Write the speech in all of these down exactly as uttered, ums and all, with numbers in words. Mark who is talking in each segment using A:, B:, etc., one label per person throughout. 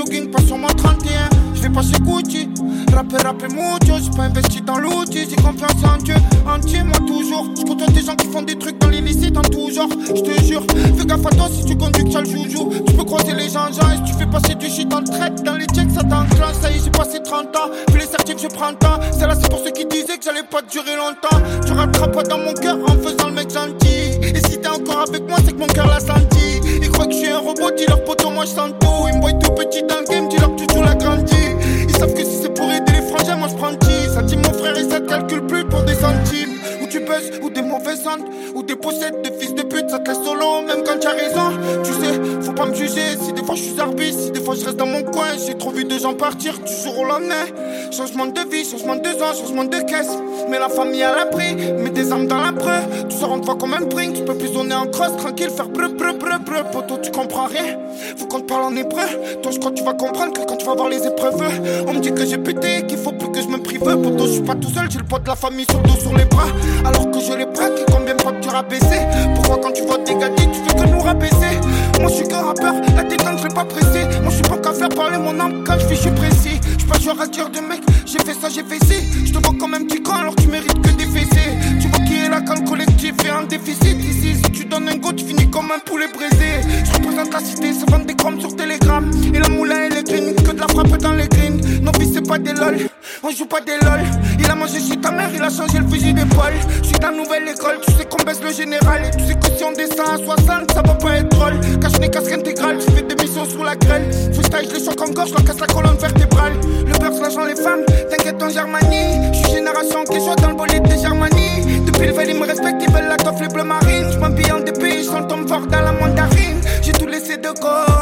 A: gang, pas sur mon trente et un. Je vais pas chez Gucci, rapper, rapper mucho. J'ai pas investi dans l'outil, j'ai confiance en Dieu. Entier, moi toujours. Je côtoie des gens qui font des trucs dans l'illicite en tout genre. Je te jure, fais gaffe à toi si tu conduis que t'as le joujou. Tu peux croiser les gens, gens, et si tu fais passer du shit en traite. Dans les checks, ça t'enclenche. Ça y est, j'ai passé trente ans. Puis les certifs, je prends le temps. Celle-là, c'est pour ceux qui disaient que j'allais pas durer longtemps. Tu rattrapes pas dans mon cœur en faisant le mec gentil. Et si t'es encore avec moi, c'est que mon cœur l'a senti. Ils croient que je suis un robot, dis leur poteau, moi je sens tout. Ils me voient tout petit dans le game, dis leur tutu l'a grandi. Ils savent que si c'est pour aider les frangins, moi je prends dix. Ça dit mon frère et ça te calcule plus pour des centimes. Ou tu buzz, ou des mauvaises ondes, ou des possèdes de fils de pute, ça te laisse solo, même quand tu as raison. Tu sais, faut pas me juger, si des fois je suis arbitre, si des fois je reste dans mon coin. J'ai trop vu de gens partir du jour au lendemain. Changement de vie, changement de zone, changement de caisse. Mais la famille à l'abri, mets des armes dans la preu. Tu sors en fois comme un brink, tu peux plus zoner en cross, tranquille, faire breu, breu, breu, breu. Poto, tu comprends rien, faut qu'on te parle en hébreu. Toi, je crois que tu vas comprendre que quand tu vas voir les épreuves, on me dit que j'ai pété, qu'il faut plus que je me prive. Poto, je suis pas tout seul, j'ai le poids de la famille sur le dos, sur les bras. Alors que je les braque, et combien de fois que tu rabaissé. Pourquoi quand tu vois des gadgets, tu fais que nous rabaisser. Moi, je suis qu'un rappeur, la détente, je l'ai pas pressé. Moi, je suis pas qu'à faire parler mon âme quand je fais, je suis précis. Je suis pas genre à dire de mec, j'ai fait ça, j'ai fait ci. Je te vois comme un petit con, alors tu mérites que des fessées. Tu vois qui est là quand le collectif est en déficit. Ici, si tu donnes un go, tu finis comme un poulet braisé. Je représente la cité, ça vend des chromes sur Telegram. Et la moulin et les greens, que de la frappe dans les greens. Nos vies, c'est pas des lol, on joue pas des lol. Il a mangé chez ta mère, il a changé le fusil d'épaule. Je suis dans la nouvelle école, tu sais qu'on baisse le général. Et tu sais que si on descend à soixante, ça va pas être drôle. Cache les casques intégrales, je fais des missions sous la grêle. Freestyle, je les choque en gorge, je leur casse la colonne vertébrale. Le beurre, l'argent, les femmes, t'inquiète en Germanie. Je suis génération qui joue dans le bolide de Germanie. Depuis le veille, ils me respectent, ils veulent la toffe, les bleus marines. Je m'habille en D P, je sens tombe fort dans la mandarine. J'ai tout laissé de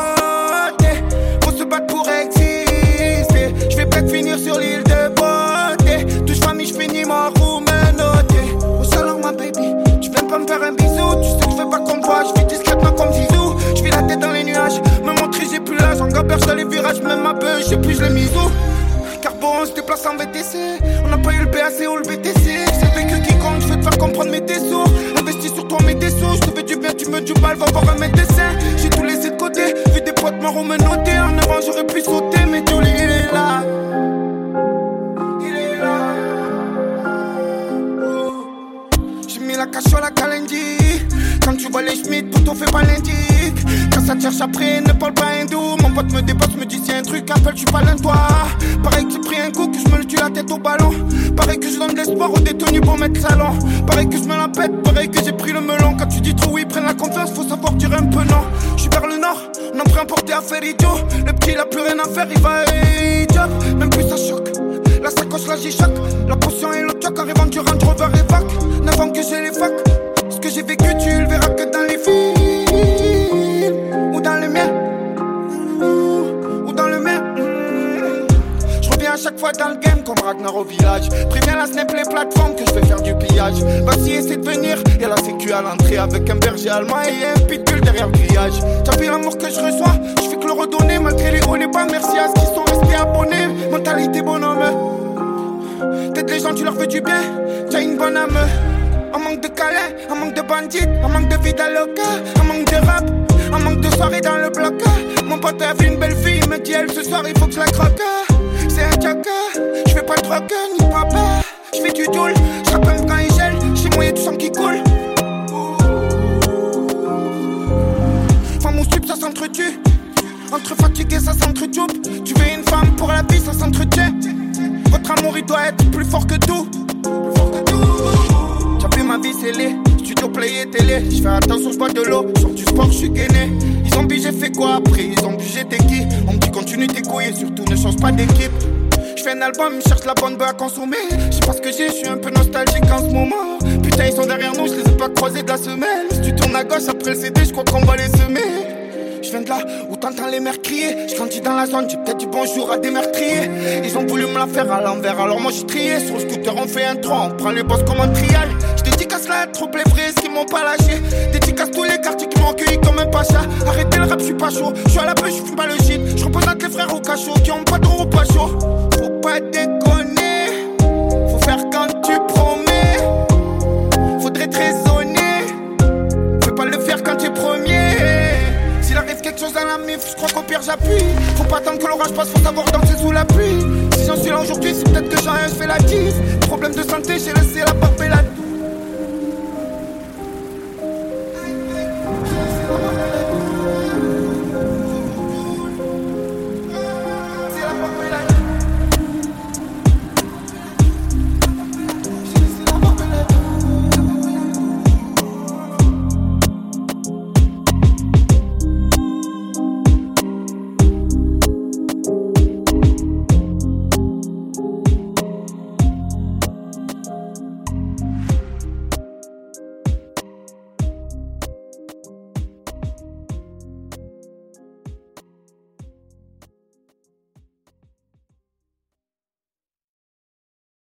A: côté, faut se battre pour exister. Je vais peut-être finir sur l'île de beauté. Touche famille, je finis ma roue menottée. Oh salam ma baby, tu viens pas me faire un bisou. Tu sais que je veux pas qu'on me voit, je vis discrètement comme Zizou. Je vis la tête dans les nuages, me montrer j'ai plus l'âge. En gabère sur les virages, même ma beuh, je sais plus je l'ai mis où. Carbo on se déplace en V T C. On n'a pas eu le B A C ou le V T C. C'est le vécu qui compte, je vais te faire comprendre mes dessous. Investis sur toi, mets des sous. Je te fais du bien, tu me du mal, va voir un médecin. J'ai tout laissé de côté, vu des potes morts me noter. En neuf ans j'aurais pu sauter, mais Jolie il est là. Il est là. Oh. J'ai mis la cache sur la calendie. Quand tu vois les Schmitt, tout on fait pas l'indique. Quand ça te cherche après, ne parle pas hindou. Mon pote me dépasse, me dit si un truc, appelle, je suis pas l'un de toi. Pareil que j'ai pris un coup, que je me le tue la tête au ballon. Pareil que je donne de l'espoir aux détenus pour mettre salon. Pareil que je me la pète, pareil que j'ai pris le melon. Quand tu dis trop oui, prenne la confiance, faut savoir dire un peu non. Je suis vers le nord, on emprunt porté à faire idiot. Le petit il a plus rien à faire, il va et job. Même plus ça choque, la sacoche là j'y choque. La potion et le choc, arrivant du Range Rover évac. neuf ans que j'ai les facs, ce que j'ai vécu tu le verras que dans les films. Ou dans le mien, ou dans le mien. Je reviens à chaque fois dans le game comme Ragnar au village. Préviens la snap les plateformes que je vais faire du pillage. Vas-y essaie de venir, y'a la sécu à l'entrée. Avec un berger allemand et un pitbull derrière le grillage. T'as vu l'amour que je reçois, je fais que le redonner. Malgré les hauts et les bas, merci à ceux qui sont restés abonnés. Mentalité bonhomme, t'aides les gens, tu leur fais du bien. T'as une bonne âme. Un manque de câlin, un manque de bandits, un manque de vie d'aloca, un manque de rap, un manque de soirée dans le bloc. Mon pote a vu une belle fille, il me dit elle ce soir il faut que je la croque. C'est un joker, je fais pas de drogue ni papa. Je fais du doule, je rappe un brin et gel, j'ai moyen du sang qui coule. Femme ou sup ça s'entretue, entre fatigué ça s'entretoupe. Tu veux une femme pour la vie ça s'entretient. Votre amour il doit être plus fort que tout, plus fort que tout. J'ai vu ma vie scellée, studio play et télé. J'fais attention, j'bois de l'eau, sur du sport, j'suis gainé. Ils ont dit j'ai fait quoi après, ils ont dit j'étais qui. On me dit continue tes couilles et surtout ne change pas d'équipe. J'fais un album, ils cherchent la bonne bœuf à consommer. J'sais pas ce que j'ai, j'suis un peu nostalgique en ce moment. Putain ils sont derrière nous, j'les ai pas croisés de la semaine. Si tu tournes à gauche après le C D, j'crois qu'on va les semer. Je viens de là où t'entends les mères crier. J'grandis dans la zone, j'ai peut-être dit bonjour à des meurtriers. Ils ont voulu me la faire à l'envers, alors moi j'ai trié. Sur le scooter on fait un trois, on prend les boss comme un trial. J'dédicace la troupe, les vrais, ce qui m'ont pas lâché. Dédicace tous les quartiers qui m'ont accueilli comme un pacha. Arrêtez le rap, j'suis pas chaud. J'suis à la pêche, j'fume pas le shit. J'représente les frères au cachot qui ont pas trop pas chaud. Faut pas déconner, faut faire quand tu promets. Faudrait te raisonner, fais pas le faire quand t'es premier. S'il arrive quelque chose à la mif, j'crois qu'au pire j'appuie. Faut pas attendre que l'orage passe, faut savoir danser sous la pluie. Si j'en suis là aujourd'hui, c'est peut-être que j'en ai fait la dix. Problème de santé, j'ai laissé la barbe